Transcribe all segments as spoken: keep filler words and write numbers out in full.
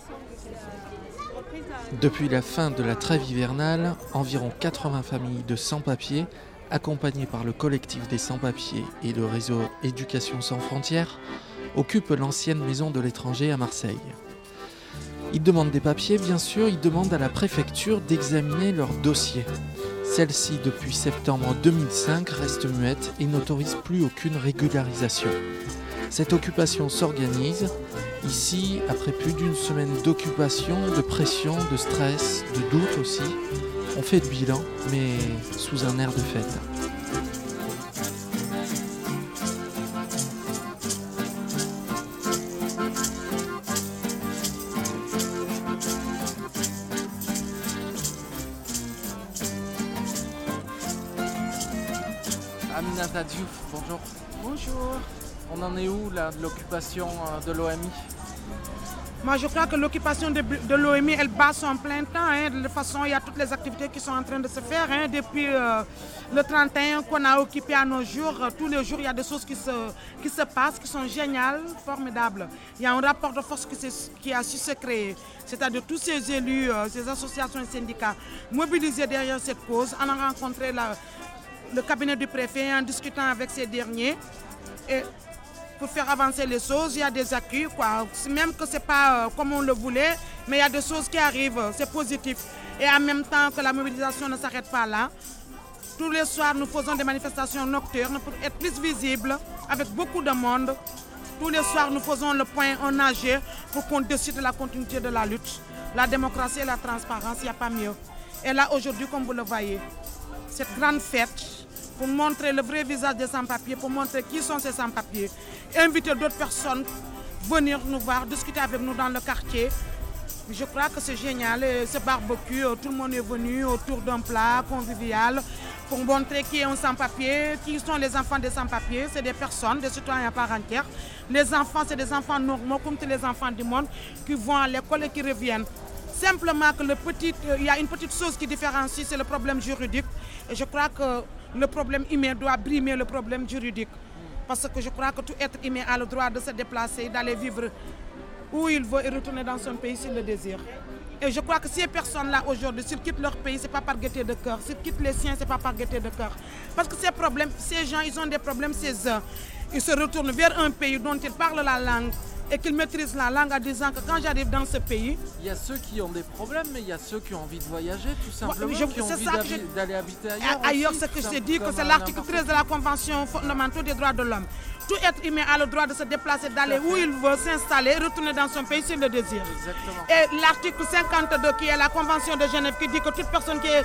Depuis la fin de la trêve hivernale, environ quatre-vingts familles de sans-papiers, accompagnées par le collectif des sans-papiers et le réseau Éducation sans frontières, occupent l'ancienne maison de l'étranger à Marseille. Ils demandent des papiers, bien sûr, ils demandent à la préfecture d'examiner leur dossier. Celle-ci, depuis septembre deux mille cinq, reste muette et n'autorise plus aucune régularisation. Cette occupation s'organise. Ici, après plus d'une semaine d'occupation, de pression, de stress, de doute aussi, on fait le bilan, mais sous un air de fête. Aminata Diouf, bonjour. Bonjour. On en est où là de l'occupation de l'O M I ? Moi je crois que l'occupation de, de l'O M I elle bat son plein temps. Hein. De toute façon il y a toutes les activités qui sont en train de se faire. Hein. Depuis euh, le trente et un qu'on a occupé à nos jours, euh, tous les jours il y a des choses qui se, qui se passent, qui sont géniales, formidables. Il y a un rapport de force qui, qui a su se créer. C'est-à-dire tous ces élus, euh, ces associations et syndicats mobilisés derrière cette cause. On a rencontré la, le cabinet du préfet en discutant avec ces derniers. Et pour faire avancer les choses, il y a des acquis, quoi. Même que ce n'est pas euh, comme on le voulait, mais il y a des choses qui arrivent, c'est positif. Et en même temps que la mobilisation ne s'arrête pas là, tous les soirs nous faisons des manifestations nocturnes pour être plus visibles, avec beaucoup de monde. Tous les soirs nous faisons le point en A G pour qu'on décide de la continuité de la lutte. La démocratie et la transparence, il n'y a pas mieux. Et là aujourd'hui, comme vous le voyez, cette grande fête, pour montrer le vrai visage des sans-papiers, pour montrer qui sont ces sans-papiers. Inviter d'autres personnes à venir nous voir, discuter avec nous dans le quartier. Je crois que c'est génial, ce barbecue, tout le monde est venu autour d'un plat convivial pour montrer qui est un sans-papier, qui sont les enfants des sans-papiers. C'est des personnes, des citoyens à part entière. Les enfants, c'est des enfants normaux comme tous les enfants du monde qui vont à l'école et qui reviennent. Simplement que le petit, il y a une petite chose qui différencie, c'est le problème juridique. Et je crois que le problème humain doit brimer le problème juridique. Parce que je crois que tout être humain a le droit de se déplacer, d'aller vivre où il veut et retourner dans son pays s'il le désire. Et je crois que ces personnes-là aujourd'hui, s'ils quittent leur pays, ce n'est pas par gaieté de cœur. S'ils quittent les siens, ce n'est pas par gaieté de cœur. Parce que ces problèmes, ces gens, ils ont des problèmes chez eux. Ils se retournent vers un pays dont ils parlent la langue et qu'ils maîtrisent la langue en disant que quand j'arrive dans ce pays... Il y a ceux qui ont des problèmes, mais il y a ceux qui ont envie de voyager, tout simplement, je, qui ont envie je... d'aller habiter ailleurs. Ailleurs, aussi, ce que j'ai dit, que c'est l'article treize de la Convention fondamentale des droits de l'homme. Tout être humain a le droit de se déplacer, d'aller où il veut, s'installer, retourner dans son pays s'il le désire. Exactement. Et l'article cinquante-deux, qui est la Convention de Genève, qui dit que toute personne qui est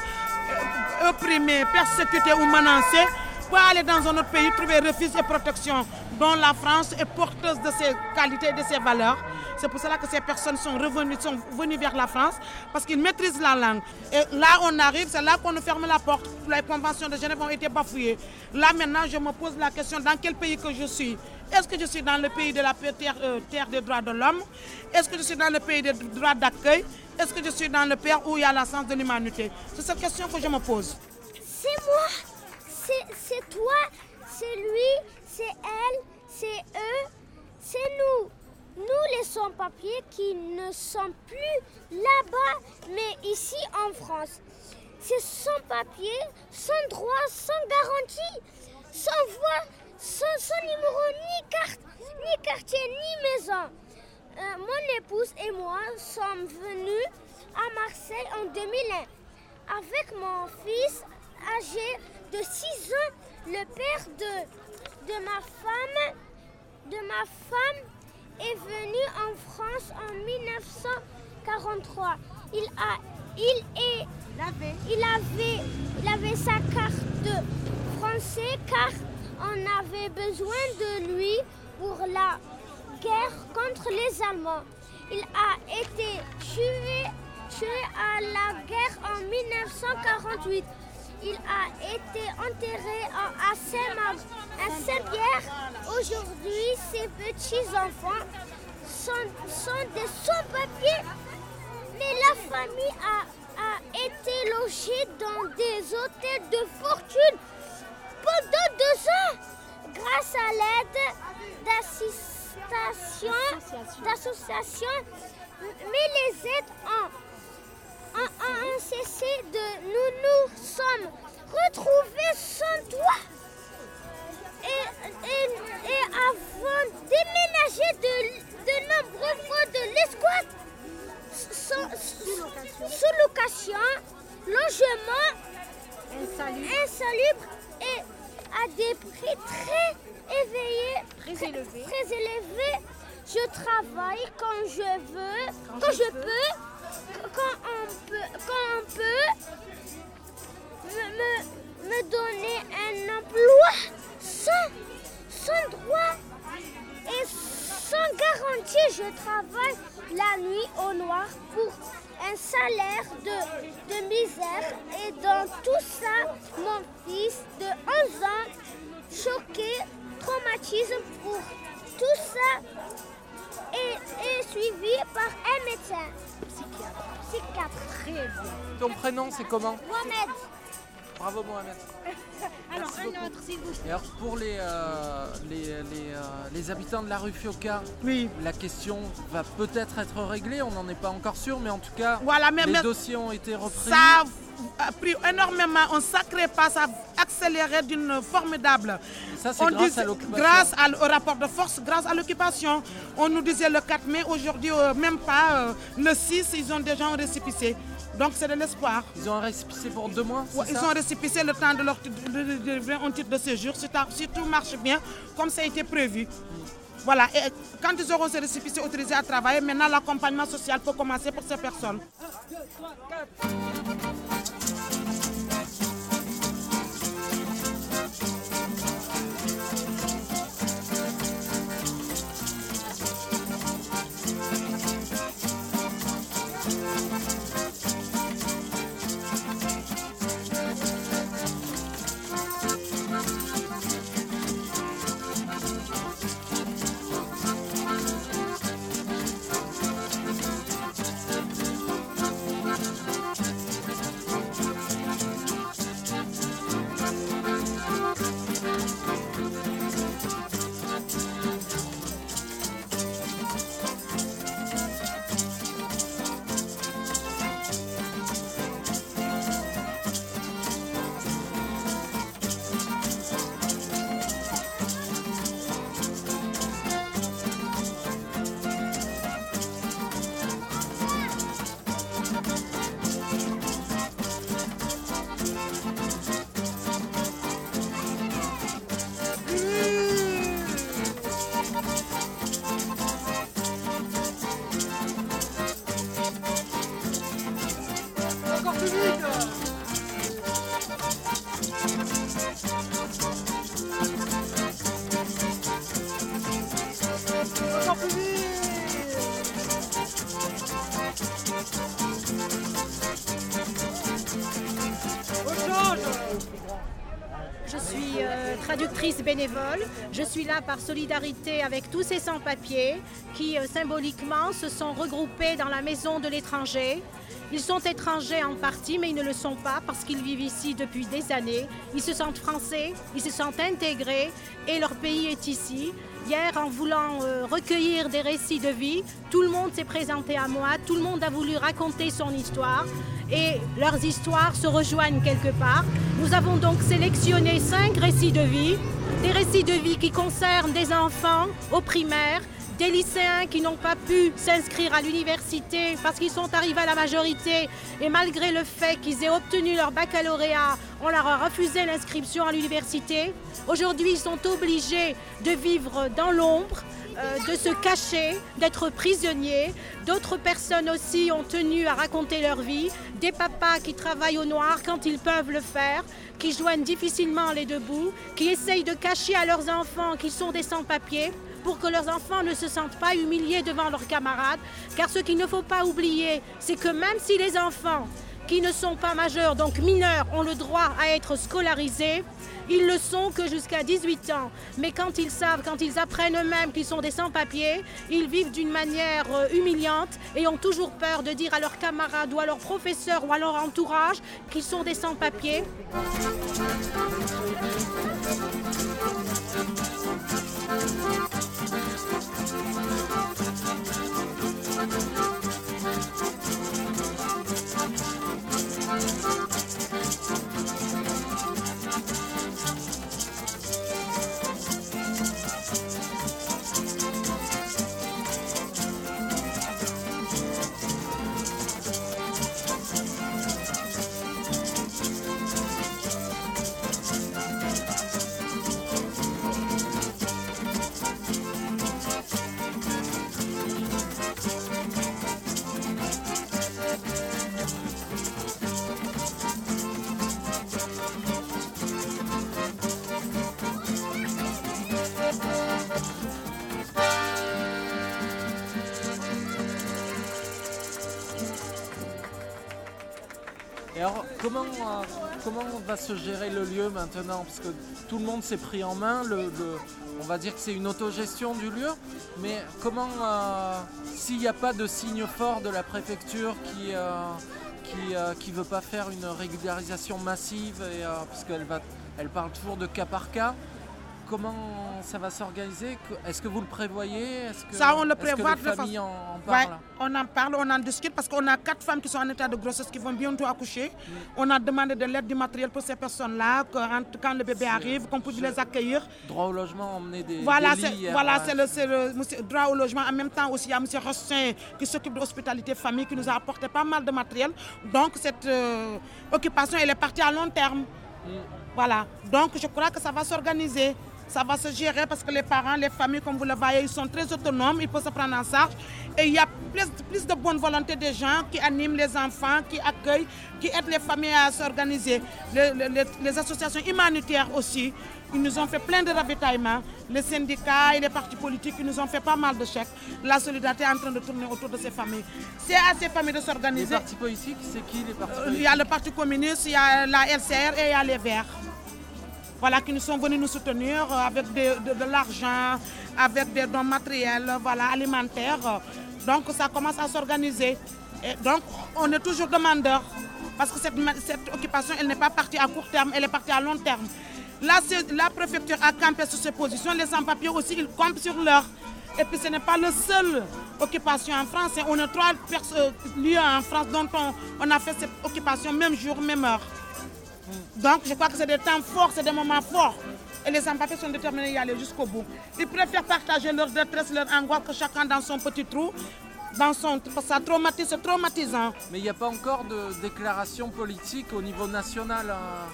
opprimée, persécutée ou menacée, peut aller dans un autre pays, trouver refuge et protection, dont la France est porteuse de ses qualités et de ses valeurs. C'est pour cela que ces personnes sont revenues, sont venues vers la France, parce qu'ils maîtrisent la langue. Et là, on arrive, c'est là qu'on nous ferme la porte. Les conventions de Genève ont été bafouées. Là, maintenant, je me pose la question, dans quel pays que je suis ? Est-ce que je suis dans le pays de la terre, euh, terre des droits de l'homme ? Est-ce que je suis dans le pays des droits d'accueil ? Est-ce que je suis dans le pays où il y a la sens de l'humanité ? C'est cette question que je me pose. C'est moi, c'est, c'est toi, c'est lui, c'est elle, c'est eux, c'est nous. Nous, les sans-papiers qui ne sont plus là-bas, mais ici en France. Ces sans-papiers, sans droit, sans garantie, sans voix, sans, sans numéro, ni carte, ni quartier, ni maison. Euh, mon épouse et moi sommes venus à Marseille en deux mille un avec mon fils âgé de six ans, le père de, de ma femme, de ma femme est venu en France en dix-neuf cent quarante-trois. Il a, il est, il avait, il avait sa carte de français car on avait besoin de lui pour la guerre contre les Allemands. Il a été tué, tué à la guerre en dix-neuf cent quarante-huit. Il a été enterré à Saint-Pierre. Aujourd'hui, ces petits-enfants sont, sont des sans-papiers. Mais la famille a, a été logée dans des hôtels de fortune pendant deux ans grâce à l'aide d'associations, mais les aides ont, ont, ont cessé de nous nous sommes retrouvés sans toit et, et, et avons déménagé de, de nombreux fois de l'escouade sous location, logement insalubre, insalubre et à des prix très éveillés, très élevés. Très élevés. Je travaille quand je veux, quand, quand je, je peux, quand on peut, quand on peut me, me, me donner un emploi sans, sans droit et sans garantie. Je travaille la nuit au noir pour un salaire de, de misère et dans tout ça, mon fils de onze ans, choqué, traumatisme pour tout ça, est, est suivi par un médecin. Psychiatre. Psychiatre. Très bien. Ton prénom, c'est comment? Mohamed. Bravo Mohamed. Alors un autre, s'il vous plaît. Et alors pour les, euh, les, les, euh, les habitants de la rue Fioca, oui. La question va peut-être être réglée, on n'en est pas encore sûr, mais en tout cas, voilà, mais, les mais dossiers ont été repris. Ça a pris énormément, un sacré pas, ça a accéléré d'une formidable. Et ça, c'est on grâce disait, à l'occupation. Grâce à, au rapport de force, grâce à l'occupation. On nous disait le quatre mai, aujourd'hui, euh, même pas. Euh, le six, ils ont déjà un récépissé. Donc c'est de l'espoir. Ils ont un récépissé pour deux mois, c'est ouais, ça? Ils ont récépissé le temps de leur de, de, de, de, un titre de séjour, si, si tout marche bien, comme ça a été prévu. Mm. Voilà, et quand ils auront ce récépissé autorisé à travailler, maintenant l'accompagnement social peut commencer pour ces personnes. un, deux, trois, quatre. Je suis euh, traductrice bénévole. Je suis là par solidarité avec tous ces sans-papiers qui euh, symboliquement se sont regroupés dans la maison de l'étranger. Ils sont étrangers en partie, mais ils ne le sont pas parce qu'ils vivent ici depuis des années. Ils se sentent français, ils se sentent intégrés et leur pays est ici. Hier, en voulant euh, recueillir des récits de vie, tout le monde s'est présenté à moi, tout le monde a voulu raconter son histoire et leurs histoires se rejoignent quelque part. Nous avons donc sélectionné cinq récits de vie, des récits de vie qui concernent des enfants au primaire, des lycéens qui n'ont pas pu s'inscrire à l'université parce qu'ils sont arrivés à la majorité et malgré le fait qu'ils aient obtenu leur baccalauréat, on leur a refusé l'inscription à l'université. Aujourd'hui, ils sont obligés de vivre dans l'ombre, euh, de se cacher, d'être prisonniers. D'autres personnes aussi ont tenu à raconter leur vie. Des papas qui travaillent au noir quand ils peuvent le faire, qui joignent difficilement les deux bouts, qui essayent de cacher à leurs enfants qu'ils sont des sans-papiers, pour que leurs enfants ne se sentent pas humiliés devant leurs camarades. Car ce qu'il ne faut pas oublier, c'est que même si les enfants qui ne sont pas majeurs, donc mineurs, ont le droit à être scolarisés, ils le sont que jusqu'à dix-huit ans. Mais quand ils savent, quand ils apprennent eux-mêmes qu'ils sont des sans-papiers, ils vivent d'une manière humiliante et ont toujours peur de dire à leurs camarades ou à leurs professeurs ou à leur entourage qu'ils sont des sans-papiers. Et alors, comment, euh, comment va se gérer le lieu maintenant? Parce que tout le monde s'est pris en main. Le, le, on va dire que c'est une autogestion du lieu. Mais comment, euh, s'il n'y a pas de signe fort de la préfecture qui ne euh, qui, euh, qui veut pas faire une régularisation massive, et, euh, parce qu'elle va, elle parle toujours de cas par cas, comment ça va s'organiser? Est-ce que vous le prévoyez? Est-ce que, Ça, on le prévoit. Est-ce que les familles en, en ouais, parlent? on en parle, on en discute parce qu'on a quatre femmes qui sont en état de grossesse qui vont bientôt accoucher. Mm. On a demandé de l'aide du matériel pour ces personnes-là, quand, quand le bébé arrive, qu'on puisse les accueillir. Droit au logement, emmener des, voilà, des lits. C'est, voilà, c'est le, c'est le droit au logement. En même temps aussi, il y a M. Rossin qui s'occupe de l'hospitalité famille qui nous a apporté pas mal de matériel. Donc cette euh, occupation, elle est partie à long terme. Mm. Voilà, donc je crois que ça va s'organiser. Ça va se gérer parce que les parents, les familles, comme vous le voyez, ils sont très autonomes, ils peuvent se prendre en charge. Et il y a plus, plus de bonne volonté des gens qui animent les enfants, qui accueillent, qui aident les familles à s'organiser. Les, les, les associations humanitaires aussi, ils nous ont fait plein de ravitaillements. Les syndicats et les partis politiques, ils nous ont fait pas mal de chèques. La solidarité est en train de tourner autour de ces familles. C'est à ces familles de s'organiser. Les partis politiques, c'est qui les partis politiques? Il y a le Parti communiste, il y a la L C R et il y a les Verts. Voilà, qui nous sont venus nous soutenir avec de, de, de l'argent, avec des dons matériels, voilà, alimentaires. Donc ça commence à s'organiser. Et donc on est toujours demandeur parce que cette, cette occupation, elle n'est pas partie à court terme, elle est partie à long terme. Là, la préfecture a campé sur ses positions, les sans-papiers aussi, ils campent sur leur. Et puis ce n'est pas la seule occupation en France. On a trois lieux en France dont on, on a fait cette occupation même jour, même heure. Donc je crois que c'est des temps forts, c'est des moments forts. Et les sans-papiers sont déterminés à y aller jusqu'au bout. Ils préfèrent partager leur détresse, leur angoisse que chacun dans son petit trou. Dans son, ça traumatise, c'est traumatisant. Mais il n'y a pas encore de déclaration politique au niveau national.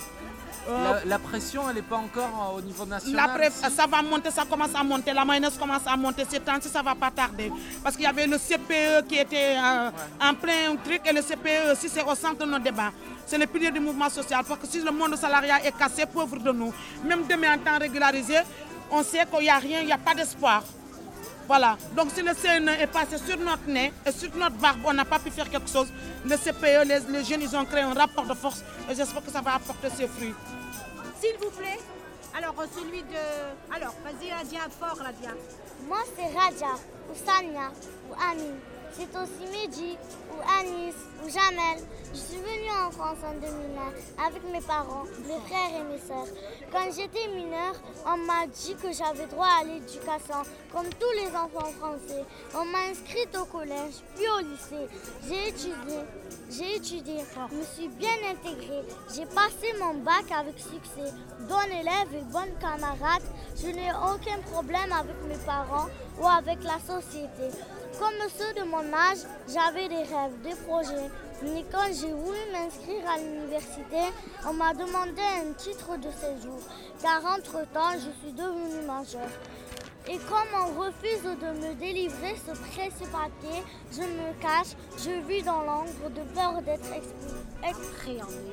Euh, la, la pression, elle n'est pas encore au niveau national. La pré- si. Ça va monter, ça commence à monter. La mayonnaise commence à monter. Ces temps-ci, ça ne va pas tarder. Parce qu'il y avait le C P E qui était euh, ouais. en plein truc. Et le C P E aussi, c'est au centre de nos débats. C'est le pilier du mouvement social. Parce que si le monde salarial est cassé, pauvre de nous, même demain en temps régularisé, on sait qu'il n'y a rien, il n'y a pas d'espoir. Voilà. Donc si le C N E est passé sur notre nez et sur notre barbe, on n'a pas pu faire quelque chose. Le C P E, les, les jeunes, ils ont créé un rapport de force et j'espère que ça va apporter ses fruits. S'il vous plaît. Alors celui de... Alors, vas-y Radia, fort Radia. Moi c'est Radia, ou Sania, ou Amine. C'est aussi Mehdi, ou Anis, ou Jamel. Je suis venue en France en deux mille un avec mes parents, mes frères et mes sœurs. Quand j'étais mineure, on m'a dit que j'avais droit à l'éducation, comme tous les enfants français. On m'a inscrite au collège, puis au lycée. J'ai étudié, j'ai étudié, je me suis bien intégrée. J'ai passé mon bac avec succès. Bon élève et bonne camarade, je n'ai aucun problème avec mes parents ou avec la société. Comme ceux de mon âge, j'avais des rêves, des projets. Mais quand j'ai voulu m'inscrire à l'université, on m'a demandé un titre de séjour, car entre-temps, je suis devenue majeure. Et comme on refuse de me délivrer ce précieux papier, je me cache, je vis dans l'ombre de peur d'être appréhendée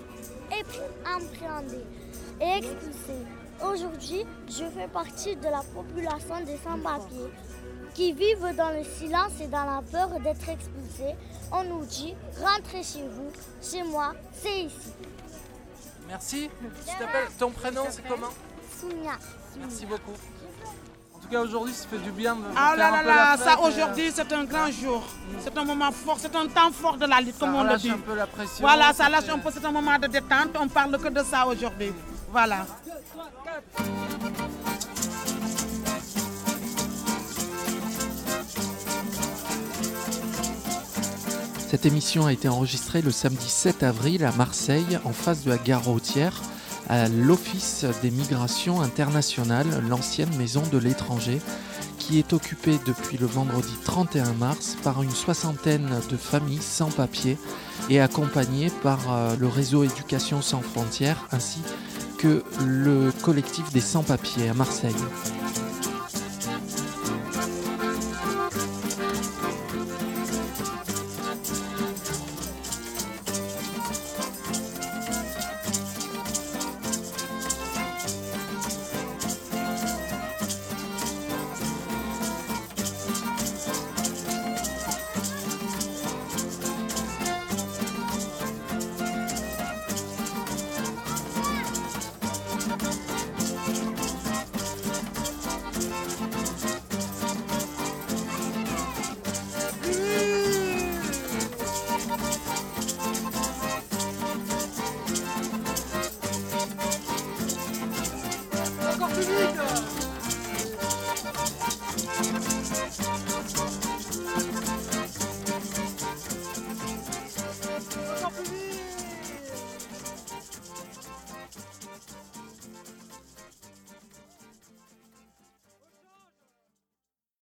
et expulsée. Aujourd'hui, je fais partie de la population des sans-papiers qui vivent dans le silence et dans la peur d'être expulsés. On nous dit, rentrez chez vous, chez moi, c'est ici. Merci. Tu t'appelles, ton prénom c'est comment? Sounia. Merci beaucoup. En tout cas aujourd'hui ça fait du bien de ah faire là un là peu là, la fête. Ça aujourd'hui c'est un grand jour. C'est un moment fort, c'est un temps fort de la lutte, ça comme on le dit. Ça relâche un peu la pression. Voilà, ça lâche un peu, c'est un moment de détente, on parle que de ça aujourd'hui. Voilà. Cette émission a été enregistrée le samedi sept avril à Marseille, en face de la gare routière, à l'Office des migrations internationales, l'ancienne maison de l'étranger, qui est occupée depuis le vendredi trente et un mars par une soixantaine de familles sans papier et accompagnées par le réseau Éducation sans frontières ainsi que le collectif des sans-papiers à Marseille.